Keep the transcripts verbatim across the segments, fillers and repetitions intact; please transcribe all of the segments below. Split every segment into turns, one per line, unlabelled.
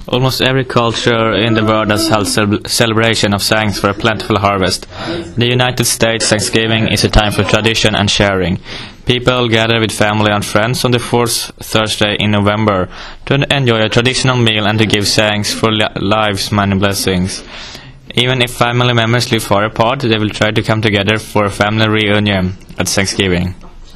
Almost every culture in the world has held ce- celebration of thanks for a plentiful harvest. In the United States, Thanksgiving is a time for tradition and sharing. People gather with family and friends on the fourth Thursday in November to enjoy a traditional meal and to give thanks for li- life's many blessings. Even if family members live far apart, they will try to come together for a family reunion at Thanksgiving.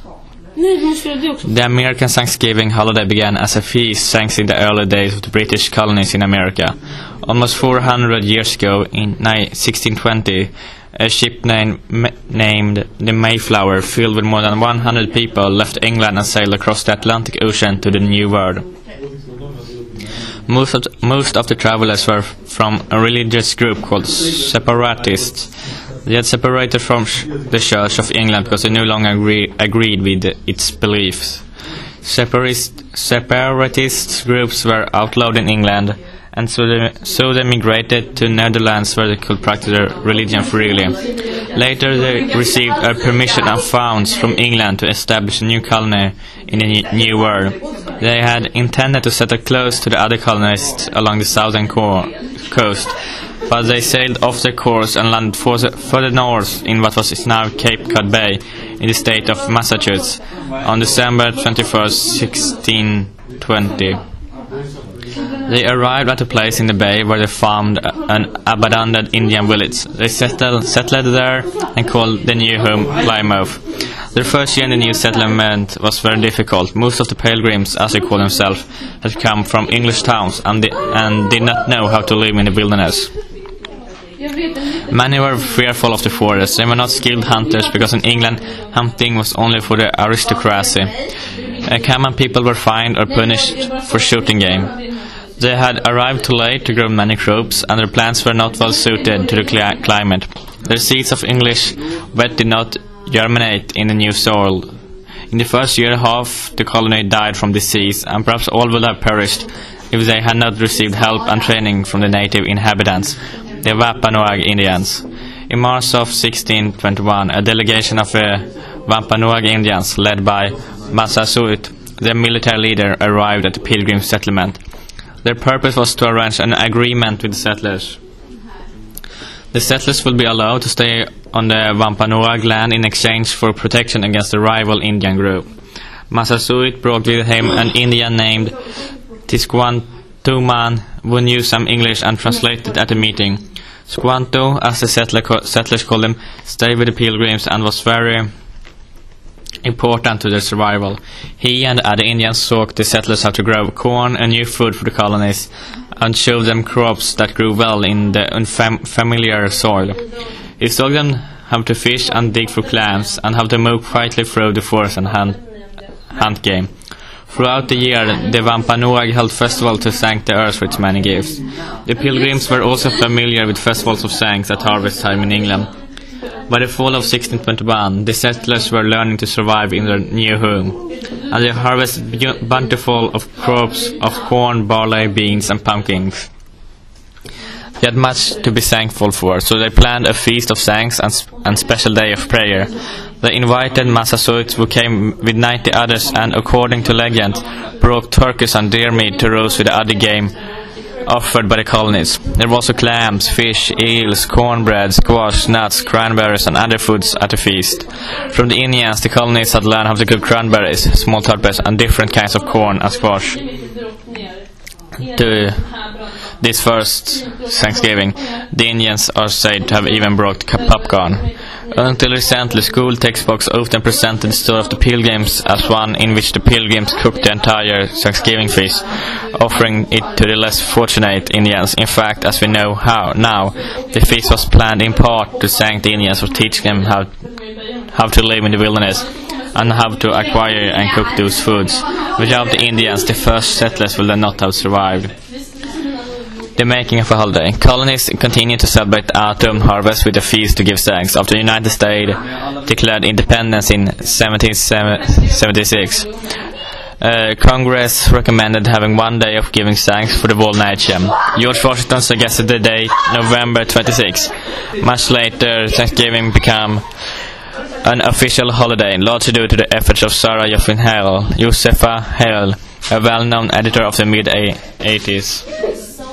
The American Thanksgiving holiday began as a feast thanks in the early days of the British colonies in America. Almost four hundred years ago, in sixteen twenty, a ship named, named the Mayflower, filled with more than one hundred people, left England and sailed across the Atlantic Ocean to the New World. Most of, the, most of the travelers were from a religious group called Separatists. They had separated from sh- the Church of England because they no longer agree- agreed with the, its beliefs. Separatist, separatist groups were outlawed in England, and so they, so they migrated to Netherlands where they could practice their religion freely. Later they received a permission and funds from England to establish a new colony in the New World. They had intended to settle close to the other colonists along the southern co- coast, but they sailed off their course and landed further north in what was now Cape Cod Bay in the state of Massachusetts on December twenty-first, sixteen twenty. They arrived at a place in the bay where they found an abandoned Indian village. They settled, settled there and called the new home Plymouth. Their first year in the new settlement was very difficult. Most of the pilgrims, as they call themselves, had come from English towns and, di- and did not know how to live in the wilderness. Many were fearful of the forest. They were not skilled hunters because in England hunting was only for the aristocracy. Uh, common people were fined or punished for shooting game. They had arrived too late to grow many crops, and their plants were not well suited to the cli- climate. Their seeds of English wheat did not germinate in the new soil. In the first year, half the colony died from disease, and perhaps all would have perished if they had not received help and training from the native inhabitants, the Wampanoag Indians. In March of sixteen twenty-one, a delegation of the Wampanoag Indians, led by Massasoit, their military leader, arrived at the Pilgrim settlement. Their purpose was to arrange an agreement with the settlers. The settlers would be allowed to stay on the Wampanoag land in exchange for protection against the rival Indian group. Massasoit brought with him an Indian named Tisquantuman, who knew some English and translated at the meeting. Squanto, as the settler co- settlers called him, stayed with the Pilgrims and was very important to their survival. He and other Indians taught the settlers how to grow corn and new food for the colonies, and showed them crops that grew well in the unfamiliar soil. He taught them how to fish and dig for clams, and how to move quietly through the forest and hunt, hunt game. Throughout the year, the Wampanoag held festivals to thank the earth for its many gifts. The Pilgrims were also familiar with festivals of thanks at harvest time in England. By the fall of sixteen twenty-one, the settlers were learning to survive in their new home, and they harvested bountiful of crops of corn, barley, beans, and pumpkins. They had much to be thankful for, so they planned a feast of thanks and, sp- and special day of prayer. They invited Massasoits, who came with ninety others, and according to legend, brought turkeys and deer meat to roast with the other game offered by the colonies. There were also clams, fish, eels, cornbread, squash, nuts, cranberries, and other foods at the feast. From the Indians, the colonies had learned how to cook cranberries, small turnips, and different kinds of corn and squash. To this first Thanksgiving, the Indians are said to have even brought popcorn. Until recently, school textbooks often presented the story of the Pilgrims as one in which the Pilgrims cooked the entire Thanksgiving feast, offering it to the less fortunate Indians. In fact, as we know how now, the feast was planned in part to thank the Indians for teaching them how how to live in the wilderness and how to acquire and cook those foods. Without the Indians, the first settlers would not have survived. The making of a holiday. Colonies continued to celebrate autumn harvest with a feast to give thanks. After the United States declared independence in seventeen seventy-six, uh, Congress recommended having one day of giving thanks for the whole nation. George Washington suggested the date November twenty-sixth. Much later, Thanksgiving became an official holiday, largely due to the efforts of Sarah Josepha Hale, Josepha Hale, a well-known editor of the mid-eighties.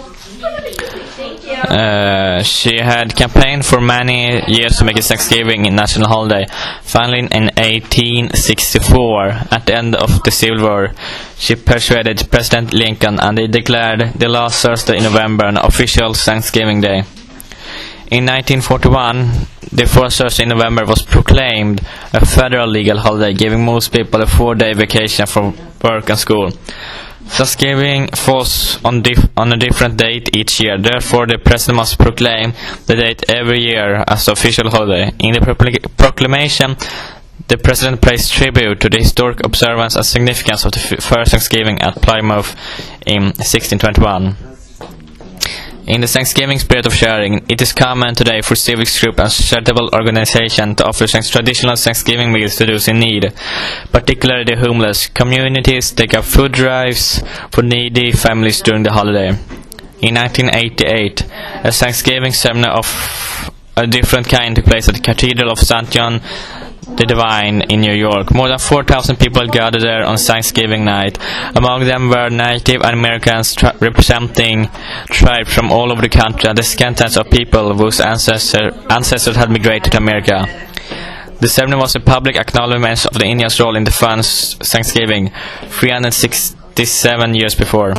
Uh, she had campaigned for many years to make Thanksgiving a national holiday. Finally, in eighteen sixty-four, at the end of the Civil War, she persuaded President Lincoln, and they declared the last Thursday in November an official Thanksgiving Day. In nineteen forty-one, the first Thursday in November was proclaimed a federal legal holiday, giving most people a four-day vacation from work and school. Thanksgiving falls on, dif- on a different date each year. Therefore, the president must proclaim the date every year as the official holiday. In the procl- proclamation, the president pays tribute to the historic observance and significance of the f- first Thanksgiving at Plymouth in sixteen twenty-one. In the Thanksgiving spirit of sharing, it is common today for civic groups and charitable organizations to offer traditional Thanksgiving meals to those in need, particularly the homeless. Communities take up food drives for needy families during the holiday. In nineteen eighty-eight, a Thanksgiving ceremony of a different kind took place at the Cathedral of Saint John the Divine in New York. More than four thousand people gathered there on Thanksgiving night. Among them were Native Americans tri- representing tribes from all over the country and descendants of people whose ancestor, ancestors had migrated to America. The ceremony was a public acknowledgement of the Indians' role in the first Thanksgiving, three hundred sixty-seven years before.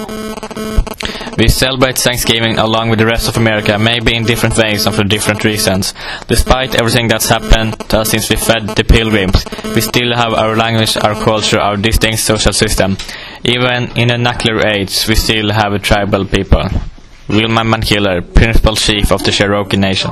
We celebrate Thanksgiving along with the rest of America, maybe in different ways and for different reasons. Despite everything that's happened to us since we fed the pilgrims, we still have our language, our culture, our distinct social system. Even in a nuclear age, we still have a tribal people. Wilma Mankiller, Principal Chief of the Cherokee Nation.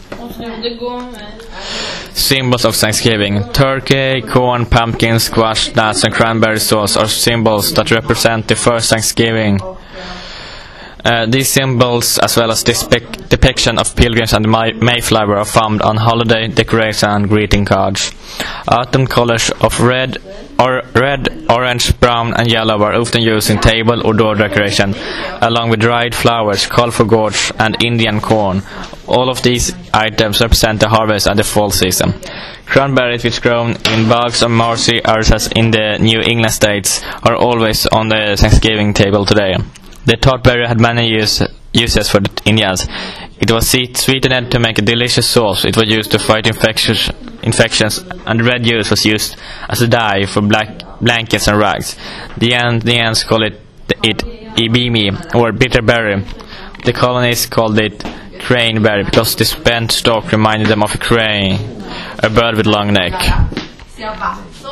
Symbols of Thanksgiving. Turkey, corn, pumpkin, squash, nuts and cranberry sauce are symbols that represent the first Thanksgiving. Uh, these symbols, as well as this depic- depiction of pilgrims and the May- Mayflower, are found on holiday decorations and greeting cards. Autumn colors of red, or red, orange, brown, and yellow are often used in table or door decoration, along with dried flowers, colorful gourds, and Indian corn. All of these items represent the harvest and the fall season. Cranberries, which grow in bogs or marshy areas in the New England states, are always on the Thanksgiving table today. The tart berry had many use, uses for the Indians. It was sweetened to make a delicious sauce. It was used to fight infectious, infections, and red juice was used as a dye for black blankets and rugs. The Indians call it it ibimi, or bitter berry. The colonists called it craneberry because the spent stalk reminded them of a crane, a bird with long neck.